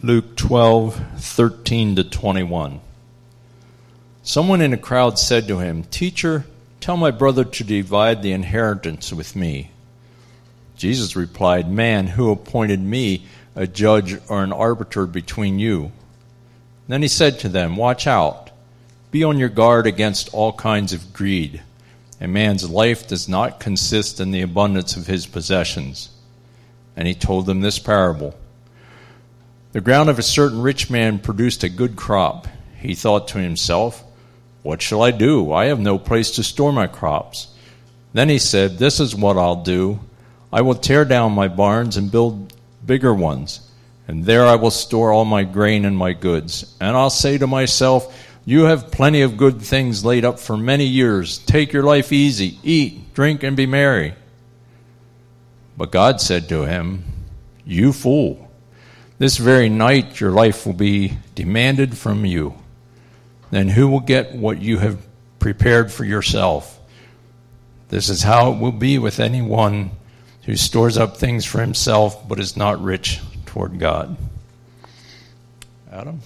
Luke 12:13 to 21. Someone in the crowd said to him, "Teacher, tell my brother to divide the inheritance with me." Jesus replied, "Man, who appointed me a judge or an arbiter between you?" Then he said to them, "Watch out. Be on your guard against all kinds of greed. A man's life does not consist in the abundance of his possessions." And he told them this parable. The ground of a certain rich man produced a good crop. He thought to himself, "What shall I do? I have no place to store my crops." Then he said, "This is what I'll do. I will tear down my barns and build bigger ones, and there I will store all my grain and my goods. And I'll say to myself, 'You have plenty of good things laid up for many years. Take your life easy, eat, drink, and be merry.' But God said to him, 'You fool, this very night your life will be demanded from you. Then who will get what you have prepared for yourself? This is how it will be with anyone who stores up things for himself but is not rich toward God." Adam?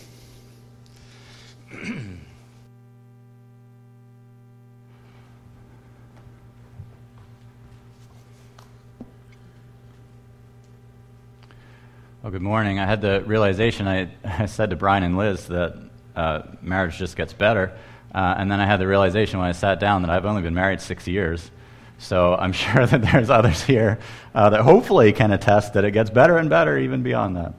Well, good morning. I had the realization, I said to Brian and Liz that marriage just gets better, and then I had the realization when I sat down that I've only been married 6 years. So I'm sure that there's others here that hopefully can attest that it gets better and better even beyond that.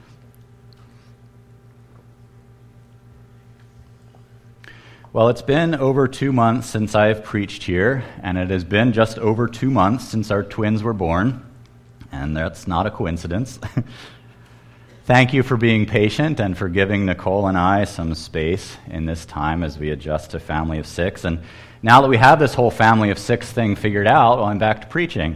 Well, it's been over 2 months since I've preached here, and it has been just over 2 months since our twins were born, and that's not a coincidence. Thank you for being patient and for giving Nicole and I some space in this time as we adjust to family of 6. And now that we have this whole family of 6 thing figured out, well, I'm back to preaching.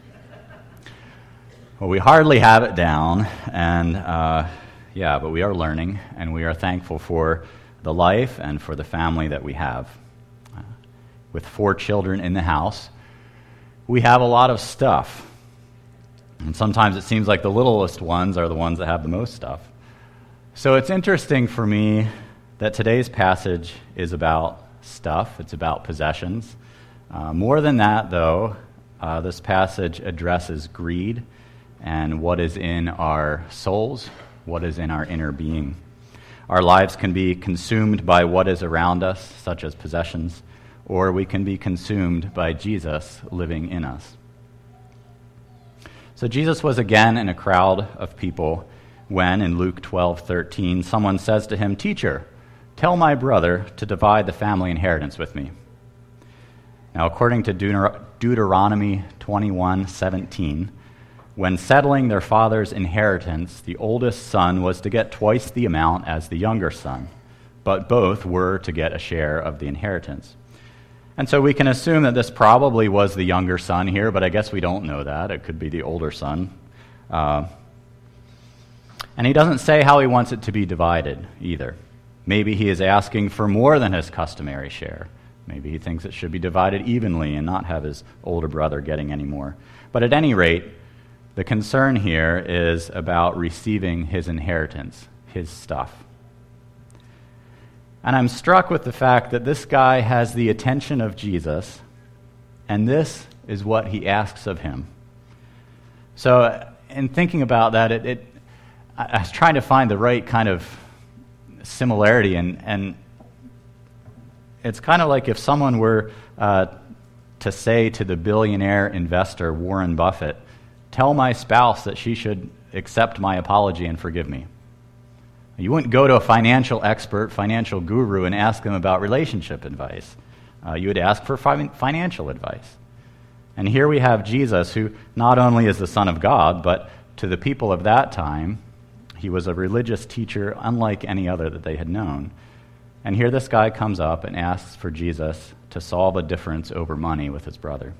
Well, we hardly have it down, and but we are learning, and we are thankful for the life and for the family that we have. With 4 children in the house, we have a lot of stuff. And sometimes it seems like the littlest ones are the ones that have the most stuff. So it's interesting for me that today's passage is about stuff. It's about possessions. More than that, though, this passage addresses greed and what is in our souls, what is in our inner being. Our lives can be consumed by what is around us, such as possessions, or we can be consumed by Jesus living in us. So Jesus was again in a crowd of people when, in Luke 12:13, someone says to him, "Teacher, tell my brother to divide the family inheritance with me." Now, according to Deuteronomy 21:17, when settling their father's inheritance, the oldest son was to get twice the amount as the younger son, but both were to get a share of the inheritance. And so we can assume that this probably was the younger son here, but I guess we don't know that. It could be the older son. And he doesn't say how he wants it to be divided either. Maybe he is asking for more than his customary share. Maybe he thinks it should be divided evenly and not have his older brother getting any more. But at any rate, the concern here is about receiving his inheritance, his stuff. And I'm struck with the fact that this guy has the attention of Jesus, and this is what he asks of him. So in thinking about that, I was trying to find the right kind of similarity, and it's kind of like if someone were to say to the billionaire investor Warren Buffett, "Tell my spouse that she should accept my apology and forgive me." You wouldn't go to a financial expert, financial guru, and ask them about relationship advice. You would ask for financial advice. And here we have Jesus, who not only is the Son of God, but to the people of that time, he was a religious teacher unlike any other that they had known. And here this guy comes up and asks for Jesus to solve a difference over money with his brother.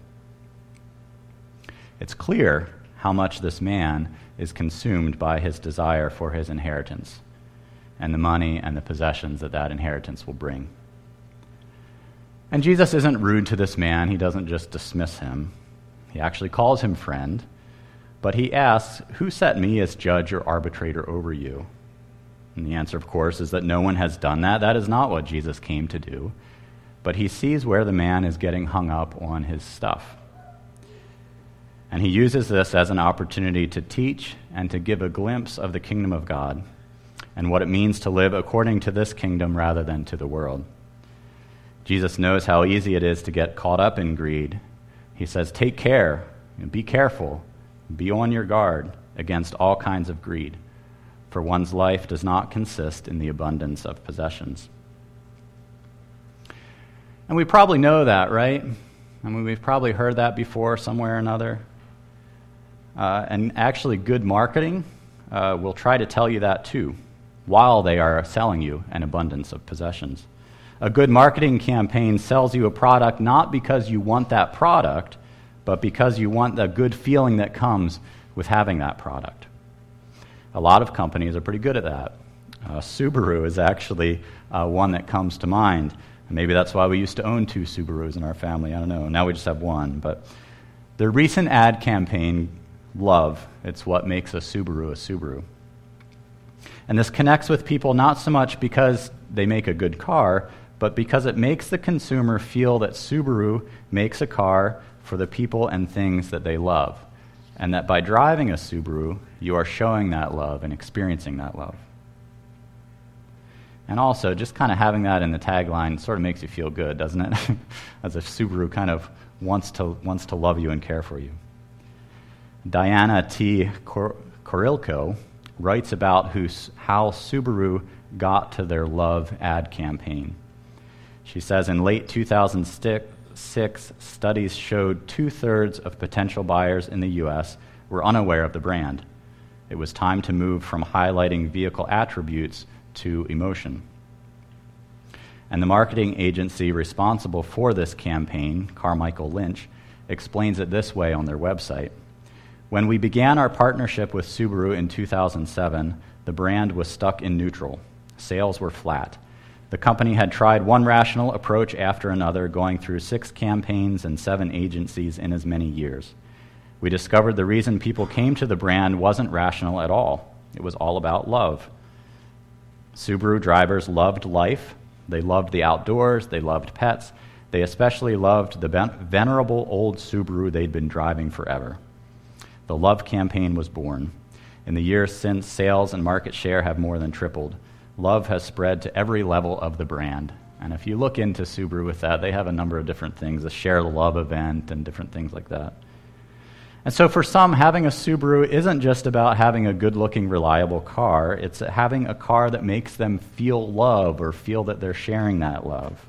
It's clear how much this man is consumed by his desire for his inheritance and the money and the possessions that that inheritance will bring. And Jesus isn't rude to this man. He doesn't just dismiss him. He actually calls him friend, but he asks, "Who set me as judge or arbitrator over you?" And the answer, of course, is that no one has done that. That is not what Jesus came to do. But he sees where the man is getting hung up on his stuff. And he uses this as an opportunity to teach and to give a glimpse of the kingdom of God and what it means to live according to this kingdom rather than to the world. Jesus knows how easy it is to get caught up in greed. He says, take care, be careful, be on your guard against all kinds of greed, for one's life does not consist in the abundance of possessions. And we probably know that, right? I mean, we've probably heard that before somewhere or another. And actually, good marketing will try to tell you that too, while they are selling you an abundance of possessions. A good marketing campaign sells you a product not because you want that product, but because you want the good feeling that comes with having that product. A lot of companies are pretty good at that. Subaru is actually one that comes to mind. Maybe that's why we used to own 2 Subarus in our family. I don't know. Now we just have one. But their recent ad campaign, Love, it's what makes a Subaru. And this connects with people not so much because they make a good car, but because it makes the consumer feel that Subaru makes a car for the people and things that they love. And that by driving a Subaru, you are showing that love and experiencing that love. And also, just kind of having that in the tagline sort of makes you feel good, doesn't it? As if Subaru kind of wants to love you and care for you. Diana T. Korilko writes about how Subaru got to their Love ad campaign. She says, in late 2006, studies showed 2/3 of potential buyers in the U.S. were unaware of the brand. It was time to move from highlighting vehicle attributes to emotion. And the marketing agency responsible for this campaign, Carmichael Lynch, explains it this way on their website. When we began our partnership with Subaru in 2007, the brand was stuck in neutral. Sales were flat. The company had tried one rational approach after another, going through 6 campaigns and 7 agencies in as many years. We discovered the reason people came to the brand wasn't rational at all. It was all about love. Subaru drivers loved life. They loved the outdoors. They loved pets. They especially loved the venerable old Subaru they'd been driving forever. The Love campaign was born. In the years since, sales and market share have more than tripled. Love has spread to every level of the brand. And if you look into Subaru with that, they have a number of different things, a Share the Love event and different things like that. And so for some, having a Subaru isn't just about having a good-looking, reliable car. It's having a car that makes them feel love or feel that they're sharing that love.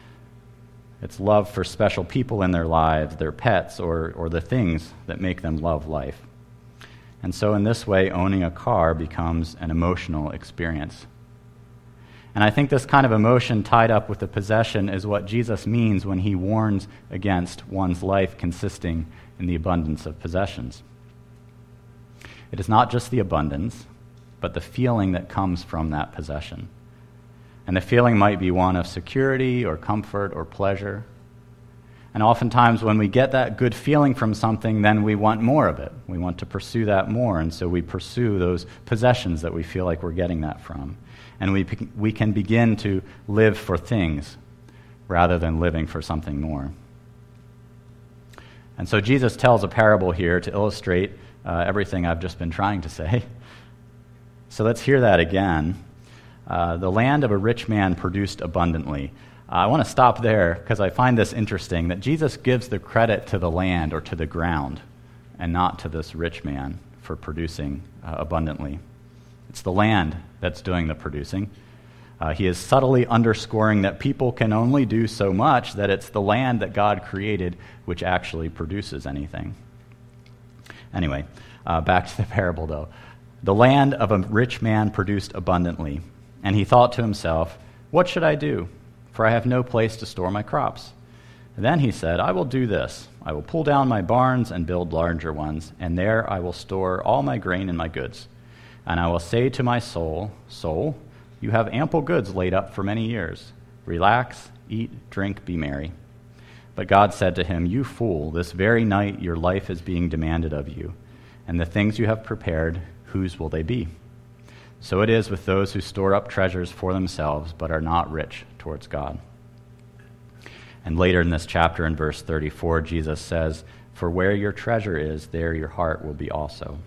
It's love for special people in their lives, their pets, or the things that make them love life. And so in this way, owning a car becomes an emotional experience. And I think this kind of emotion tied up with the possession is what Jesus means when he warns against one's life consisting in the abundance of possessions. It is not just the abundance, but the feeling that comes from that possession. And the feeling might be one of security or comfort or pleasure. And oftentimes when we get that good feeling from something, then we want more of it. We want to pursue that more, and so we pursue those possessions that we feel like we're getting that from. And we can begin to live for things rather than living for something more. And so Jesus tells a parable here to illustrate everything I've just been trying to say. So let's hear that again. The land of a rich man produced abundantly. I want to stop there because I find this interesting, that Jesus gives the credit to the land or to the ground and not to this rich man for producing abundantly. It's the land that's doing the producing. He is subtly underscoring that people can only do so much, that it's the land that God created which actually produces anything. Anyway, back to the parable though. The land of a rich man produced abundantly, and he thought to himself, "What should I do? For I have no place to store my crops." And then he said, "I will do this. I will pull down my barns and build larger ones, and there I will store all my grain and my goods. And I will say to my soul, 'Soul, you have ample goods laid up for many years. Relax, eat, drink, be merry.' But God said to him, 'You fool, this very night your life is being demanded of you, and the things you have prepared, whose will they be?' So it is with those who store up treasures for themselves but are not rich towards God. And later in this chapter, in verse 34, Jesus says, "For where your treasure is, there your heart will be also."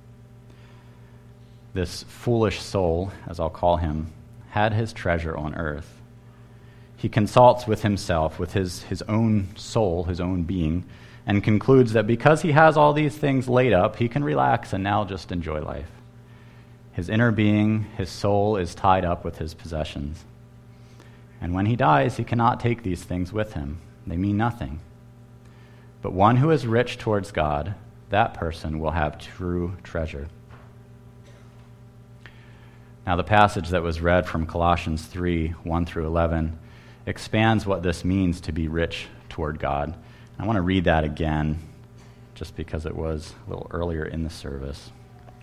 This foolish soul, as I'll call him, had his treasure on earth. He consults with himself, with his own soul, his own being, and concludes that because he has all these things laid up, he can relax and now just enjoy life. His inner being, his soul, is tied up with his possessions. And when he dies, he cannot take these things with him. They mean nothing. But one who is rich towards God, that person will have true treasure. Now, the passage that was read from Colossians 3, 1 through 11, expands what this means to be rich toward God. I want to read that again, just because it was a little earlier in the service.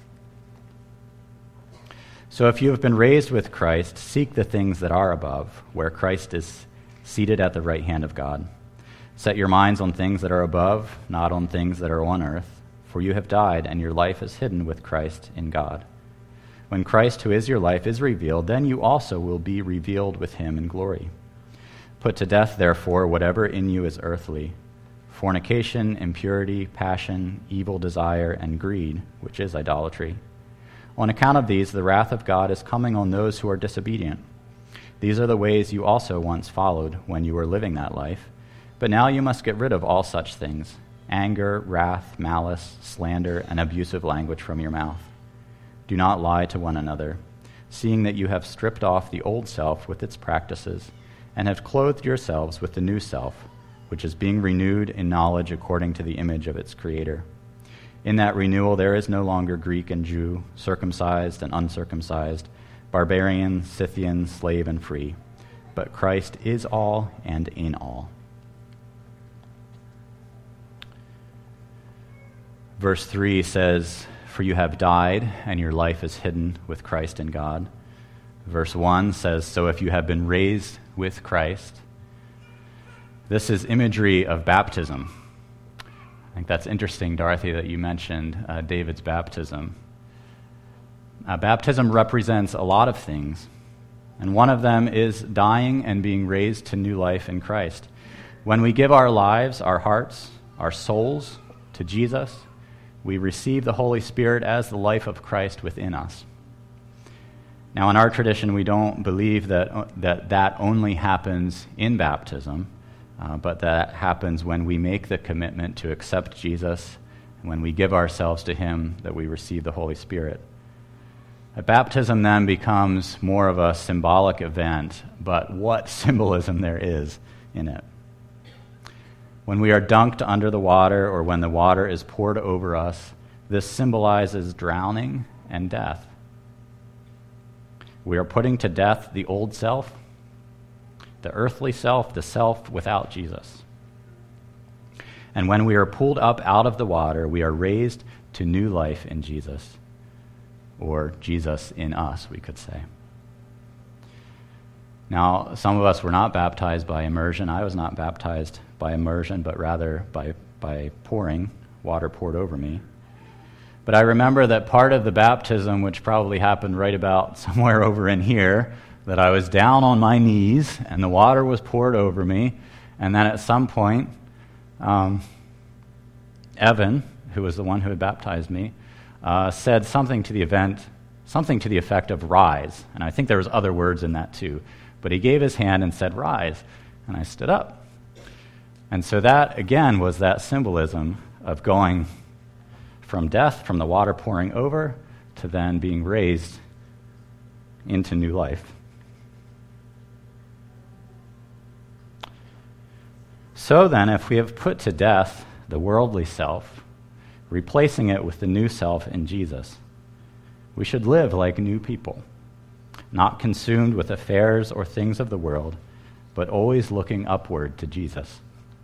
"So if you have been raised with Christ, seek the things that are above, where Christ is seated at the right hand of God. Set your minds on things that are above, not on things that are on earth, for you have died, and your life is hidden with Christ in God. When Christ, who is your life, is revealed, then you also will be revealed with him in glory. Put to death, therefore, whatever in you is earthly: fornication, impurity, passion, evil desire, and greed, which is idolatry. On account of these, the wrath of God is coming on those who are disobedient. These are the ways you also once followed when you were living that life. But now you must get rid of all such things: anger, wrath, malice, slander, and abusive language from your mouth. Do not lie to one another, seeing that you have stripped off the old self with its practices, and have clothed yourselves with the new self, which is being renewed in knowledge according to the image of its Creator. In that renewal there is no longer Greek and Jew, circumcised and uncircumcised, barbarian, Scythian, slave and free, but Christ is all and in all." Verse 3 says, "For you have died, and your life is hidden with Christ in God." Verse 1 says, "So if you have been raised with Christ." This is imagery of baptism. I think that's interesting, Dorothy, that you mentioned David's baptism. Baptism represents a lot of things, and one of them is dying and being raised to new life in Christ. When we give our lives, our hearts, our souls to Jesus, we receive the Holy Spirit as the life of Christ within us. Now, in our tradition, we don't believe that only happens in baptism, but that happens when we make the commitment to accept Jesus, and when we give ourselves to him, that we receive the Holy Spirit. Baptism then becomes more of a symbolic event, but what symbolism there is in it. When we are dunked under the water, or when the water is poured over us, this symbolizes drowning and death. We are putting to death the old self, the earthly self, the self without Jesus. And when we are pulled up out of the water, we are raised to new life in Jesus, or Jesus in us, we could say. Now, some of us were not baptized by immersion. I was not baptized by immersion, but rather by pouring, water poured over me. But I remember that part of the baptism, which probably happened right about somewhere over in here, that I was down on my knees and the water was poured over me, and then at some point, Evan, who was the one who had baptized me, said something to the effect of "rise," and I think there was other words in that too. But he gave his hand and said, "Rise," and I stood up. And so that, again, was that symbolism of going from death, from the water pouring over, to then being raised into new life. So then, if we have put to death the worldly self, replacing it with the new self in Jesus, we should live like new people, not consumed with affairs or things of the world, but always looking upward to Jesus.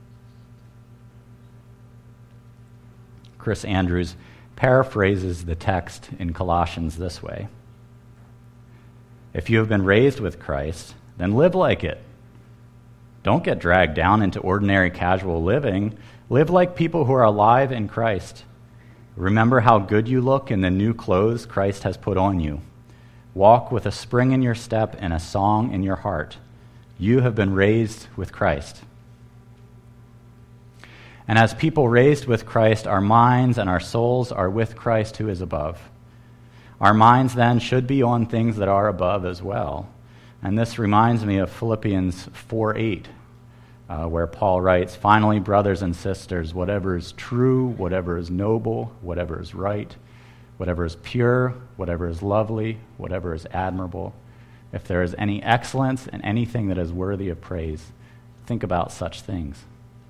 Chris Andrews paraphrases the text in Colossians this way: "If you have been raised with Christ, then live like it. Don't get dragged down into ordinary casual living. Live like people who are alive in Christ. Remember how good you look in the new clothes Christ has put on you. Walk with a spring in your step and a song in your heart. You have been raised with Christ. And as people raised with Christ, our minds and our souls are with Christ who is above. Our minds then should be on things that are above as well. And this reminds me of Philippians 4:8, where Paul writes, "Finally, brothers and sisters, whatever is true, whatever is noble, whatever is right, whatever is pure, whatever is lovely, whatever is admirable, if there is any excellence and anything that is worthy of praise, think about such things."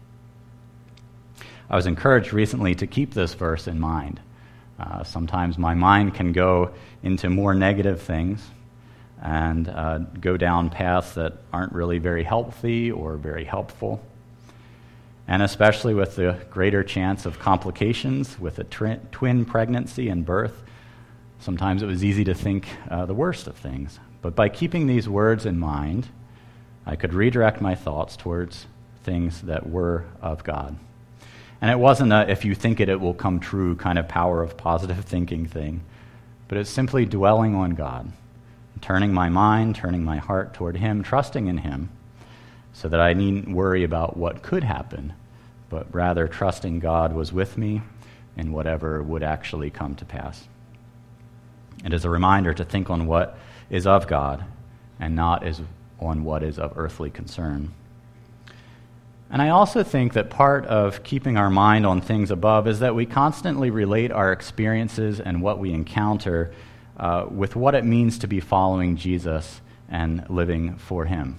I was encouraged recently to keep this verse in mind. Sometimes my mind can go into more negative things and go down paths that aren't really very healthy or very helpful. And especially with the greater chance of complications with a twin pregnancy and birth, sometimes it was easy to think the worst of things. But by keeping these words in mind, I could redirect my thoughts towards things that were of God. And it wasn't a if you think it, it will come true kind of power of positive thinking thing, but it's simply dwelling on God, turning my mind, turning my heart toward Him, trusting in Him, so that I needn't worry about what could happen, but rather trusting God was with me in whatever would actually come to pass. It is a reminder to think on what is of God and not on what is of earthly concern. And I also think that part of keeping our mind on things above is that we constantly relate our experiences and what we encounter with what it means to be following Jesus and living for Him.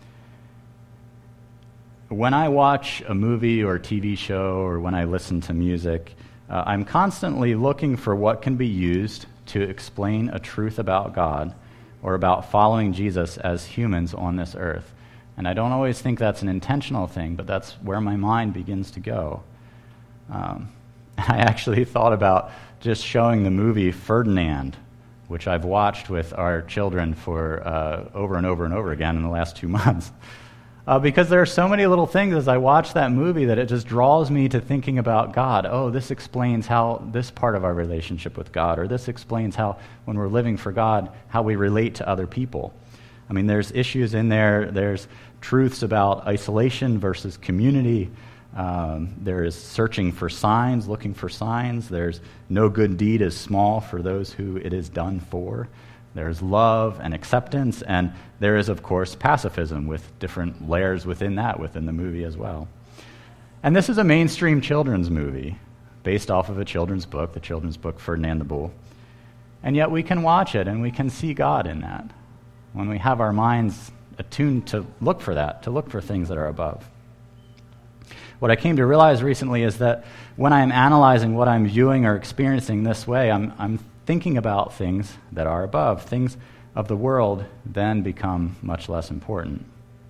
When I watch a movie or TV show or when I listen to music, I'm constantly looking for what can be used to explain a truth about God or about following Jesus as humans on this earth. And I don't always think that's an intentional thing, but that's where my mind begins to go. I actually thought about just showing the movie Ferdinand, which I've watched with our children for over and over and over again in the last 2 months. Because there are so many little things as I watch that movie that it just draws me to thinking about God. Oh, this explains how this part of our relationship with God, or this explains how, when we're living for God, how we relate to other people. I mean, there's issues in there. There's truths about isolation versus community. There is searching for signs, looking for signs. There's no good deed is small for those who it is done for. There's love and acceptance, and there is, of course, pacifism with different layers within that, within the movie as well. And this is a mainstream children's movie based off of a children's book, the children's book Ferdinand the Bull. And yet we can watch it and we can see God in that when we have our minds attuned to look for that, to look for things that are above. What I came to realize recently is that when I'm analyzing what I'm viewing or experiencing this way, I'm thinking about things that are above. Things of the world then become much less important.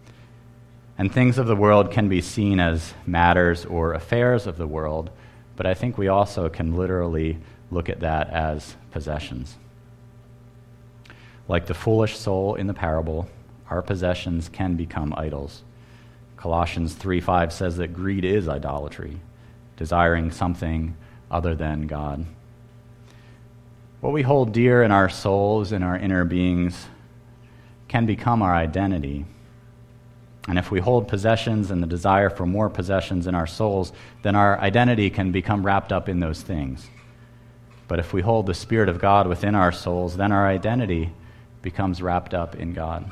And things of the world can be seen as matters or affairs of the world, but I think we also can literally look at that as possessions. Like the foolish soul in the parable, our possessions can become idols. Colossians 3:5 says that greed is idolatry, desiring something other than God. What we hold dear in our souls and our inner beings can become our identity. And if we hold possessions and the desire for more possessions in our souls, then our identity can become wrapped up in those things. But if we hold the Spirit of God within our souls, then our identity becomes wrapped up in God.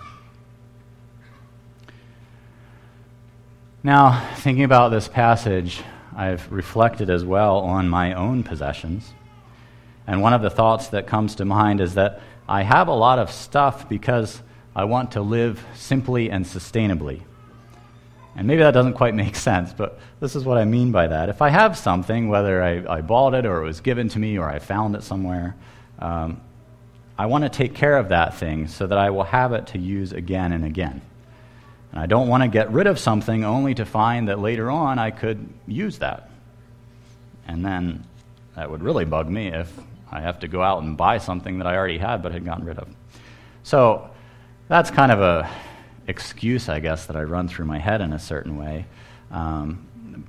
Now, thinking about this passage, I've reflected as well on my own possessions. And one of the thoughts that comes to mind is that I have a lot of stuff because I want to live simply and sustainably. And maybe that doesn't quite make sense, but this is what I mean by that. If I have something, whether I bought it or it was given to me or I found it somewhere, I want to take care of that thing so that I will have it to use again and again. And I don't want to get rid of something only to find that later on I could use that. And then that would really bug me if I have to go out and buy something that I already had but had gotten rid of. So that's kind of a excuse, I guess, that I run through my head in a certain way.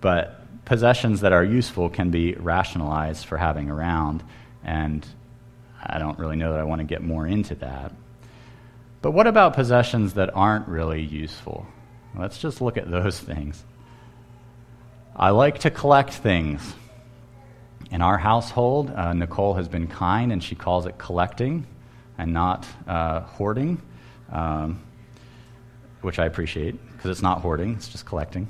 But possessions that are useful can be rationalized for having around, and I don't really know that I want to get more into that. But what about possessions that aren't really useful? Let's just look at those things. I like to collect things. In our household, Nicole has been kind, and she calls it collecting and not hoarding, which I appreciate, because it's not hoarding, it's just collecting.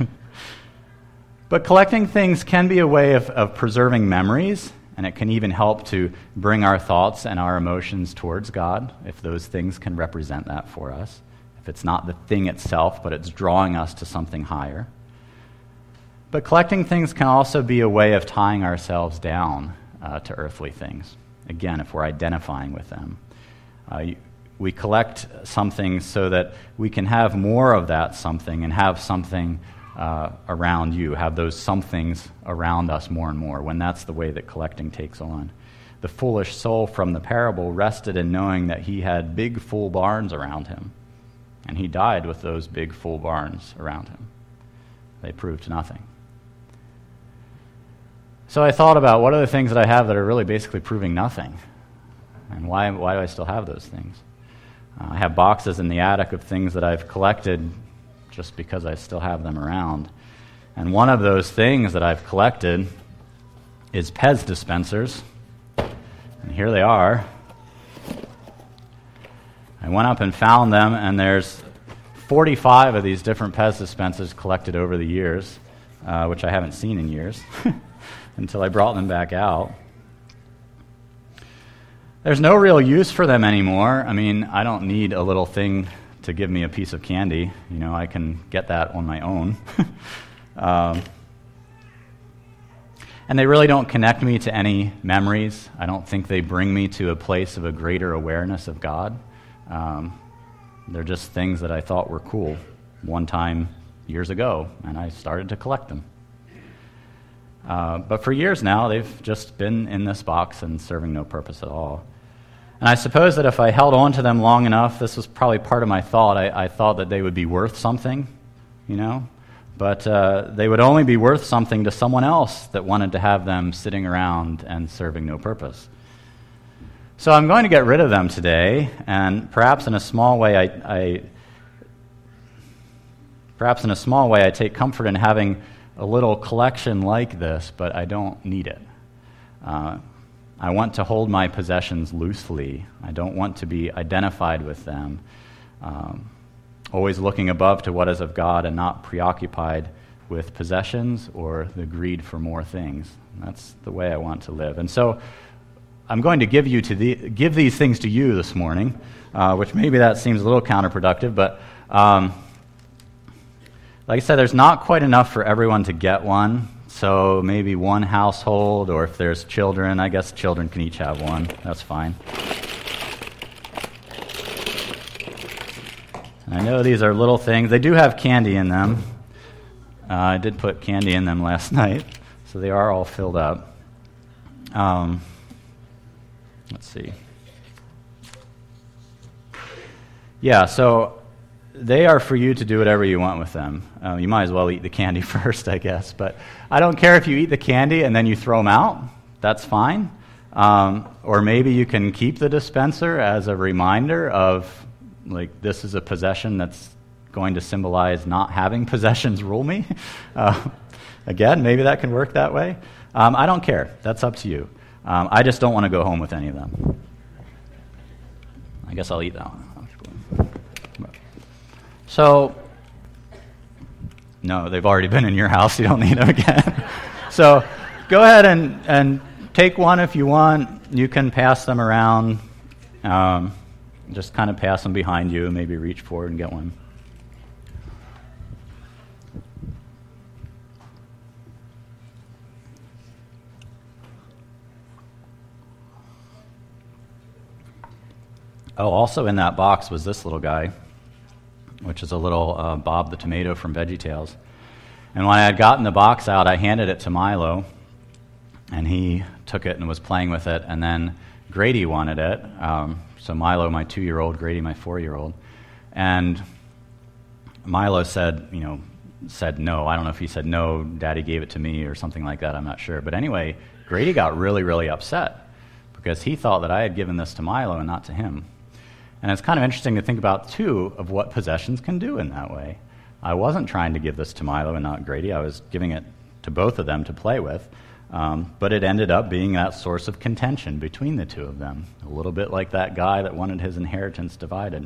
But collecting things can be a way of preserving memories, and it can even help to bring our thoughts and our emotions towards God, if those things can represent that for us. If it's not the thing itself, but it's drawing us to something higher. But collecting things can also be a way of tying ourselves down to earthly things. Again, if we're identifying with them. We collect something so that we can have more of that something and have something around you, have those somethings around us more and more, when that's the way that collecting takes on. The foolish soul from the parable rested in knowing that he had big, full barns around him, and he died with those big, full barns around him. They proved nothing. So I thought about what are the things that I have that are really basically proving nothing, and why do I still have those things? I have boxes in the attic of things that I've collected just because I still have them around. And one of those things that I've collected is Pez dispensers. And here they are. I went up and found them, and there's 45 of these different Pez dispensers collected over the years, which I haven't seen in years, until I brought them back out. There's no real use for them anymore. I mean, I don't need a little thing to give me a piece of candy. You know, I can get that on my own. And they really don't connect me to any memories. I don't think they bring me to a place of a greater awareness of God. They're just things that I thought were cool one time years ago, and I started to collect them. But for years now, they've just been in this box and serving no purpose at all. And I suppose that if I held on to them long enough, this was probably part of my thought. I thought that they would be worth something, you know, but they would only be worth something to someone else that wanted to have them sitting around and serving no purpose. So I'm going to get rid of them today, and perhaps in a small way I take comfort in having a little collection like this, but I don't need it. I want to hold my possessions loosely. I don't want to be identified with them. Always looking above to what is of God and not preoccupied with possessions or the greed for more things. That's the way I want to live. And so I'm going to give these things to you this morning, which maybe that seems a little counterproductive, but like I said, there's not quite enough for everyone to get one. So maybe one household, or if there's children, I guess children can each have one. That's fine. I know these are little things. They do have candy in them. I did put candy in them last night, so they are all filled up. Let's see. Yeah, so they are for you to do whatever you want with them. You might as well eat the candy first, I guess. But I don't care if you eat the candy and then you throw them out. That's fine. Or maybe you can keep the dispenser as a reminder of, like, this is a possession that's going to symbolize not having possessions rule me. Again, maybe that can work that way. I don't care. That's up to you. I just don't want to go home with any of them. I guess I'll eat that one. So, no, they've already been in your house. You don't need them again. So go ahead and take one if you want. You can pass them around. Just kind of pass them behind you and maybe reach forward and get one. Oh, also in that box was this little guy, which is a little Bob the Tomato from VeggieTales. And when I had gotten the box out, I handed it to Milo, and he took it and was playing with it. And then Grady wanted it. So Milo, my 2-year-old, Grady, my 4-year-old. And Milo said no. I don't know if he said no, Daddy gave it to me or something like that. I'm not sure. But anyway, Grady got really, really upset because he thought that I had given this to Milo and not to him. And it's kind of interesting to think about, too, of what possessions can do in that way. I wasn't trying to give this to Milo and not Grady. I was giving it to both of them to play with. But it ended up being that source of contention between the two of them, a little bit like that guy that wanted his inheritance divided.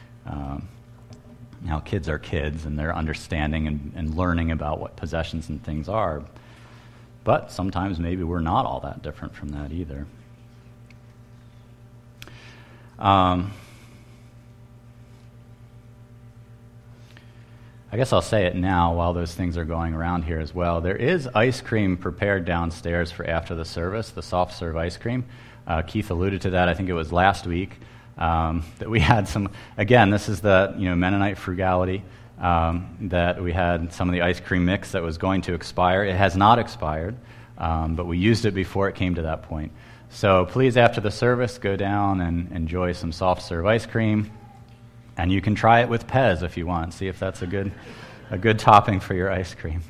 Now, kids are kids, and they're understanding and learning about what possessions and things are. But sometimes maybe we're not all that different from that either. I guess I'll say it now while those things are going around here as well. There is ice cream prepared downstairs for after the service, the soft serve ice cream. Keith alluded to that, I think it was last week, that we had some, again, this is the Mennonite frugality, that we had some of the ice cream mix that was going to expire. It has not expired, but we used it before it came to that point. So please, after the service, go down and enjoy some soft serve ice cream. And you can try it with Pez if you want. See if that's a good topping for your ice cream.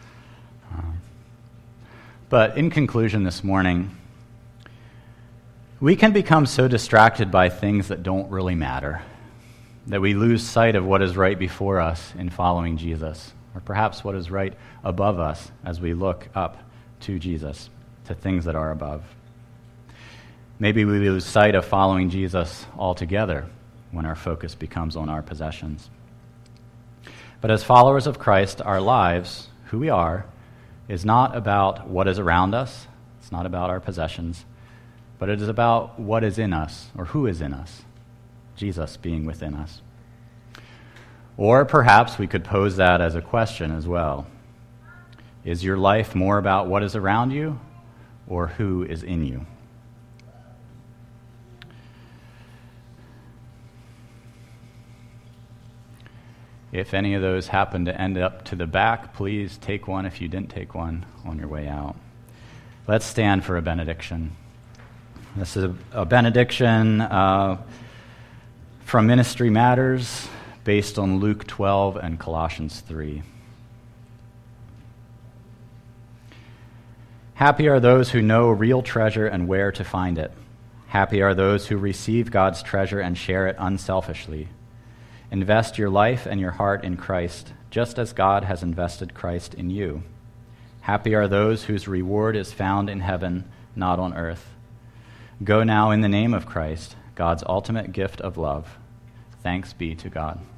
But in conclusion this morning, we can become so distracted by things that don't really matter that we lose sight of what is right before us in following Jesus, or perhaps what is right above us as we look up to Jesus, to things that are above. Maybe we lose sight of following Jesus altogether when our focus becomes on our possessions. But as followers of Christ, our lives, who we are, is not about what is around us. It's not about our possessions, but it is about what is in us, or who is in us, Jesus being within us. Or perhaps we could pose that as a question as well. Is your life more about what is around you, or who is in you? If any of those happen to end up to the back, please take one if you didn't take one on your way out. Let's stand for a benediction. This is a benediction from Ministry Matters based on Luke 12 and Colossians 3. Happy are those who know real treasure and where to find it. Happy are those who receive God's treasure and share it unselfishly. Invest your life and your heart in Christ, just as God has invested Christ in you. Happy are those whose reward is found in heaven, not on earth. Go now in the name of Christ, God's ultimate gift of love. Thanks be to God.